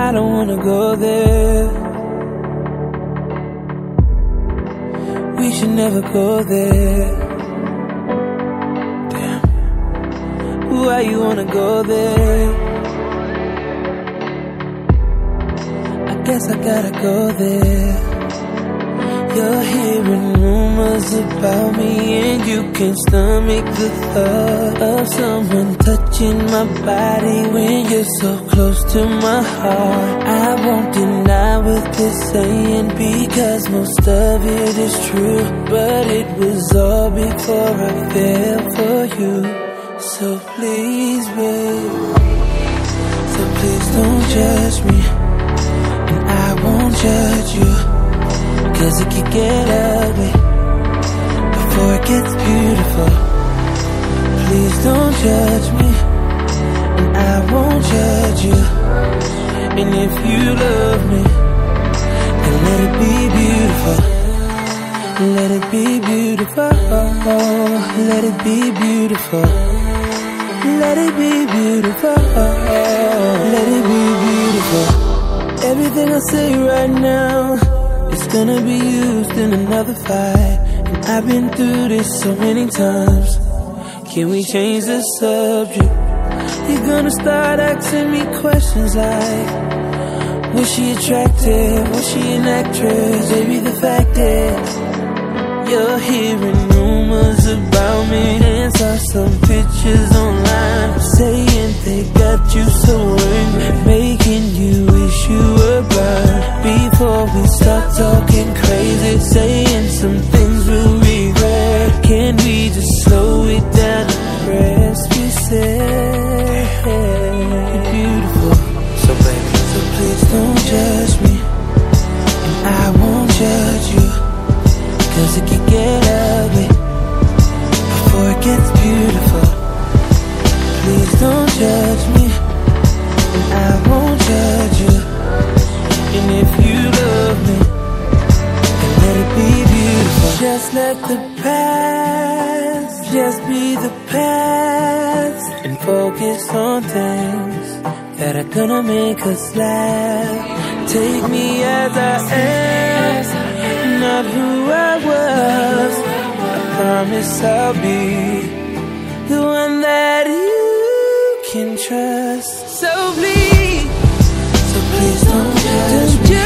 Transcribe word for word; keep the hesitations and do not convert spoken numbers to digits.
I don't wanna go there. We should never go there. Damn. Why you wanna go there? I guess I gotta go there. You're hearing rumors about me, and you can stomach the thought of someone touching my body when you're so close to my heart. I won't deny what they're saying, because most of it is true, but it was all before I fell for you. So please, babe, so please don't judge me, and I won't judge you, 'cause it could get ugly before it gets beautiful. Please don't judge me, and I won't judge you. And if you love me, then let it be beautiful. Let it be beautiful. Let it be beautiful. Let it be beautiful. Let it be beautiful. Everything I say right now, it's gonna be used in another fight. And I've been through this so many times. Can we change the subject? You're gonna start asking me questions like, was she attractive? Was she an actress? Maybe the fact is, you're hearing rumors about me, and saw some pictures online saying they got you so angry, making you wish you were burned. Before we start talking crazy, saying some things we'll regret, can we just slow it down and press reset? You're beautiful, so baby, so please don't judge me, and I won't judge you, 'cause it can get ugly before it gets beautiful. Please don't judge me, and I won't judge you. And if you love me, then let it be beautiful. Just let the past just be the past, and focus on things that are gonna make us laugh. Take me as I am, not who I was. I promise I'll be the one that you can trust. So please, so please don't judge me.